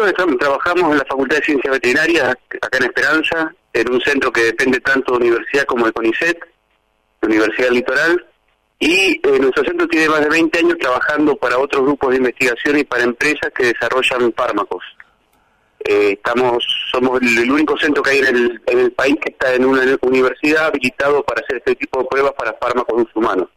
Nosotros trabajamos en la Facultad de Ciencias Veterinarias, acá en Esperanza, en un centro que depende tanto de universidad como de CONICET, la Universidad del Litoral, y nuestro centro tiene más de 20 años trabajando para otros grupos de investigación y para empresas que desarrollan fármacos. Somos el único centro que hay en el país que está en una universidad habilitado para hacer este tipo de pruebas para fármacos de uso humano.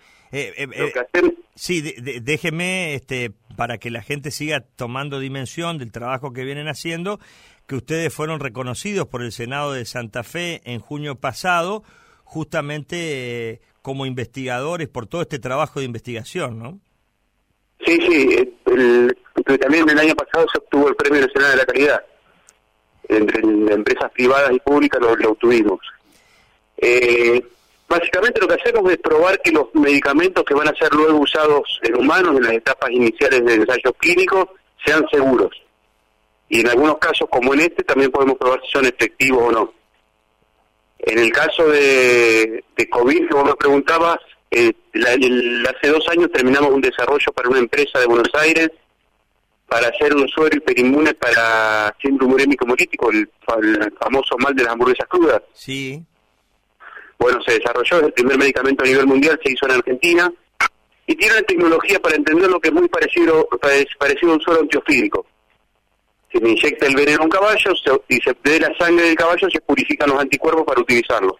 Sí, déjeme, para que la gente siga tomando dimensión del trabajo que vienen haciendo, que ustedes fueron reconocidos por el Senado de Santa Fe en junio pasado, justamente como investigadores por todo este trabajo de investigación, ¿no? Sí, también el año pasado se obtuvo el Premio Nacional de la Calidad. Entre empresas privadas y públicas lo obtuvimos. Básicamente lo que hacemos es probar que los medicamentos que van a ser luego usados en humanos en las etapas iniciales de ensayos clínicos sean seguros. Y en algunos casos, como en este, también podemos probar si son efectivos o no. En el caso de COVID, que vos me preguntabas, hace 2 años terminamos un desarrollo para una empresa de Buenos Aires para hacer un suero hiperinmune para síndrome urémico hemolítico, el famoso mal de las hamburguesas crudas. Sí. Bueno, se desarrolló, es el primer medicamento a nivel mundial, se hizo en Argentina, y tiene una tecnología para entender lo que es muy parecido a un suero antiofídico. Se le inyecta el veneno a un caballo y se de la sangre del caballo se purifican los anticuerpos para utilizarlo.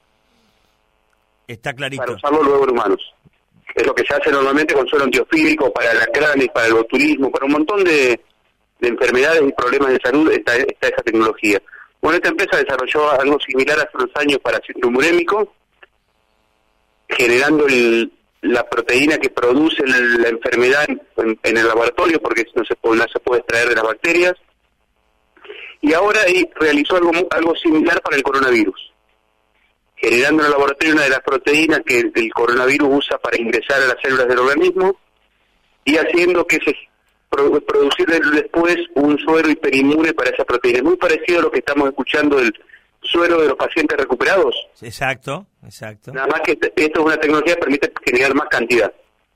Está clarito. Para usarlo luego en humanos. Es lo que se hace normalmente con suero antiofídico, para alacranes, para el botulismo, para un montón de enfermedades y problemas de salud está esa tecnología. Bueno, esta empresa desarrolló algo similar hace unos años para síndrome urémico, generando la proteína que produce la enfermedad en el laboratorio, porque no se puede extraer de las bacterias. Y ahora realizó algo similar para el coronavirus, generando en el laboratorio una de las proteínas que el coronavirus usa para ingresar a las células del organismo y haciendo que se producir después un suero hiperinmune para esa proteína. Es muy parecido a lo que estamos escuchando del suero de los pacientes recuperados. Exacto. Nada más que esto es una tecnología que permite generar más cantidad.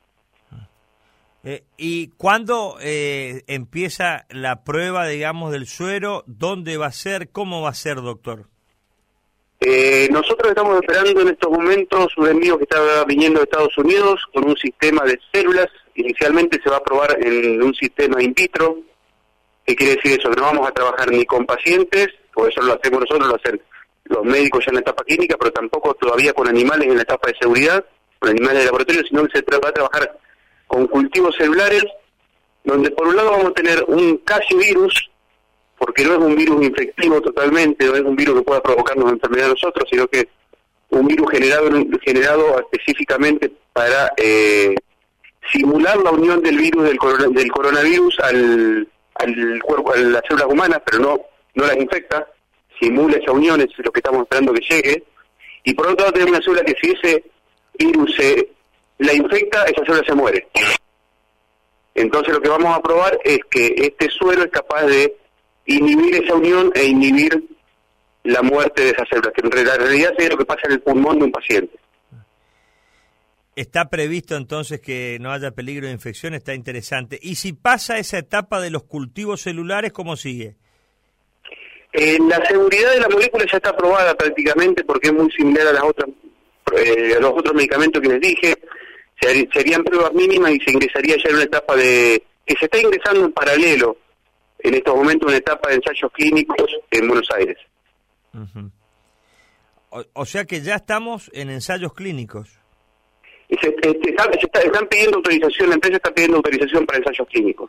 ¿Y cuándo empieza la prueba, digamos, del suero? ¿Dónde va a ser? ¿Cómo va a ser, doctor? Nosotros estamos esperando en estos momentos un envío que está viniendo de Estados Unidos con un sistema de células. Inicialmente se va a probar en un sistema in vitro. ¿Qué quiere decir eso? Que no vamos a trabajar ni con pacientes, por eso lo hacemos nosotros, lo hacen los médicos ya en la etapa clínica, pero tampoco todavía con animales en la etapa de seguridad, con animales de laboratorio, sino que va a trabajar con cultivos celulares, donde por un lado vamos a tener un casi virus, porque no es un virus infectivo totalmente, no es un virus que pueda provocarnos enfermedad a nosotros, sino que un virus generado específicamente para simular la unión del virus del coronavirus al cuerpo, a las células humanas, pero no las infecta, simula esa unión, es lo que estamos esperando que llegue. Y por otro lado tenemos una célula que si ese virus la infecta, esa célula se muere. Entonces lo que vamos a probar es que este suero es capaz de inhibir esa unión e inhibir la muerte de esas células, que en realidad es lo que pasa en el pulmón de un paciente. ¿Está previsto entonces que no haya peligro de infección? Está interesante. ¿Y si pasa esa etapa de los cultivos celulares, cómo sigue? La seguridad de la molécula ya está aprobada prácticamente porque es muy similar a los otros medicamentos que les dije. Serían pruebas mínimas y se ingresaría ya en una etapa que se está ingresando en paralelo en estos momentos, una etapa de ensayos clínicos en Buenos Aires. Uh-huh. O sea que ya estamos en ensayos clínicos. Están pidiendo autorización, la empresa está pidiendo autorización para ensayos clínicos.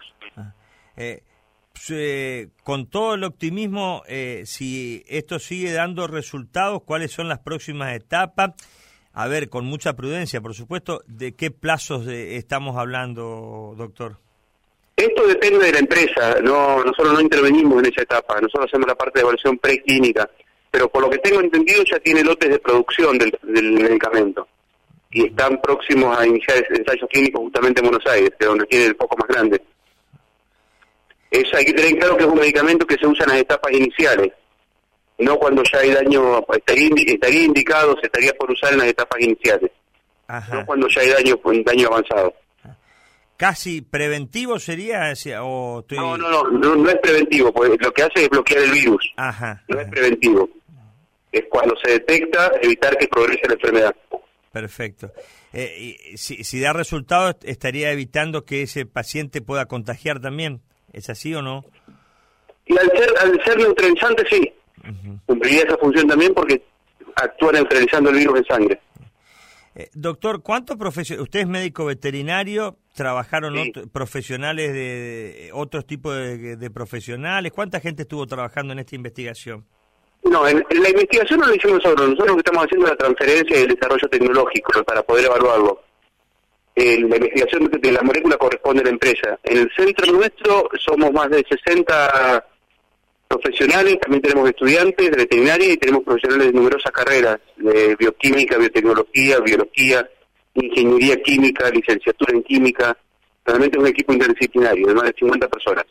Con todo el optimismo, si esto sigue dando resultados, ¿cuáles son las próximas etapas? A ver, con mucha prudencia, por supuesto, ¿de qué plazos estamos hablando, doctor? Esto depende de la empresa, nosotros no intervenimos en esa etapa, nosotros hacemos la parte de evaluación preclínica, pero por lo que tengo entendido ya tiene lotes de producción del medicamento y están próximos a iniciar ensayos clínicos justamente en Buenos Aires, que es donde tiene el foco más grande. Hay que tener claro que es un medicamento que se usa en las etapas iniciales, no cuando ya hay daño, estaría indicado, se estaría por usar en las etapas iniciales. Ajá. No cuando ya hay daño avanzado. casi preventivo sería, o estoy... No es preventivo, porque lo que hace es bloquear el virus. Ajá. No es preventivo. Es cuando se detecta, evitar que progrese la enfermedad. Perfecto. Y si da resultado, estaría evitando que ese paciente pueda contagiar también. ¿Es así o no? Y al ser neutralizante, sí. Cumpliría esa función también porque actúa neutralizando el virus en sangre. Doctor, ¿cuántos profesionales? Usted es médico veterinario, trabajaron Sí. Profesionales de otros tipos de profesionales. ¿Cuánta gente estuvo trabajando en esta investigación? No, en la investigación no lo hicimos nosotros lo que estamos haciendo es la transferencia y el desarrollo tecnológico para poder evaluarlo. La investigación de la molécula corresponde a la empresa. En el centro nuestro somos más de 60 profesionales, también tenemos estudiantes de veterinaria y tenemos profesionales de numerosas carreras, de bioquímica, biotecnología, biología, ingeniería química, licenciatura en química. Realmente es un equipo interdisciplinario de más de 50 personas.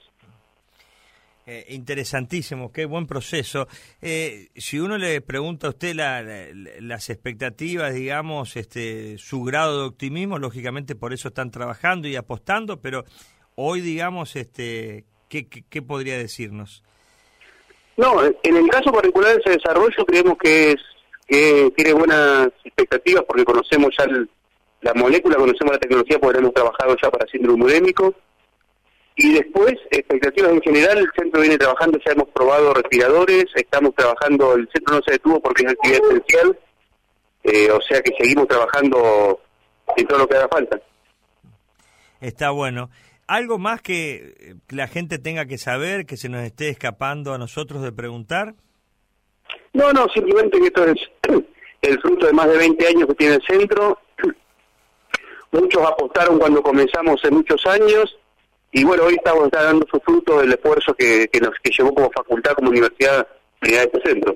Interesantísimo, qué buen proceso. Si uno le pregunta a usted las expectativas, digamos, su grado de optimismo, lógicamente por eso están trabajando y apostando, pero hoy, digamos, ¿qué podría decirnos? No, en el caso particular de ese desarrollo creemos que tiene buenas expectativas porque conocemos ya la molécula, conocemos la tecnología porque hemos trabajado ya para síndrome urémico. Y después, expectativas en general, el centro viene trabajando, ya hemos probado respiradores, estamos trabajando, el centro no se detuvo porque es actividad esencial, o sea que seguimos trabajando en todo lo que haga falta. Está bueno. ¿Algo más que la gente tenga que saber, que se nos esté escapando a nosotros de preguntar? No, simplemente que esto es el fruto de más de 20 años que tiene el centro. Muchos apostaron cuando comenzamos hace muchos años. Y bueno, hoy está dando su fruto del esfuerzo que llevó como facultad, como universidad, a este centro.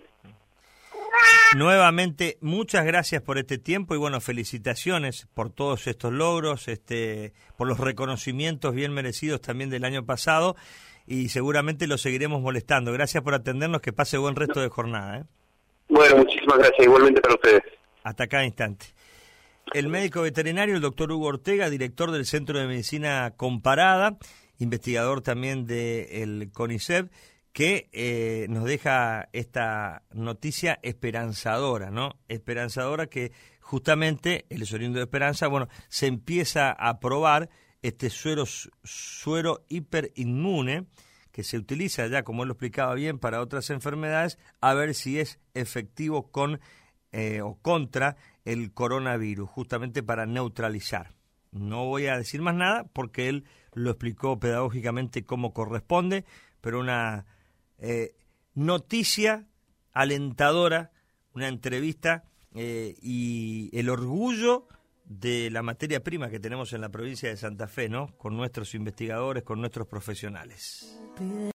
Nuevamente, muchas gracias por este tiempo y bueno, felicitaciones por todos estos logros, por los reconocimientos bien merecidos también del año pasado y seguramente lo seguiremos molestando. Gracias por atendernos, que pase buen resto de jornada. Bueno, muchísimas gracias, igualmente para ustedes. Hasta cada instante. El médico veterinario, el doctor Hugo Ortega, director del Centro de Medicina Comparada, investigador también del CONICET, que nos deja esta noticia esperanzadora, ¿no? Esperanzadora que justamente, el oriundo de Esperanza, bueno, se empieza a probar este suero hiperinmune, que se utiliza ya, como él lo explicaba bien, para otras enfermedades, a ver si es efectivo con o contra el coronavirus, justamente para neutralizar. No voy a decir más nada porque él lo explicó pedagógicamente como corresponde, pero una noticia alentadora, una entrevista y el orgullo de la materia prima que tenemos en la provincia de Santa Fe, ¿no? Con nuestros investigadores, con nuestros profesionales.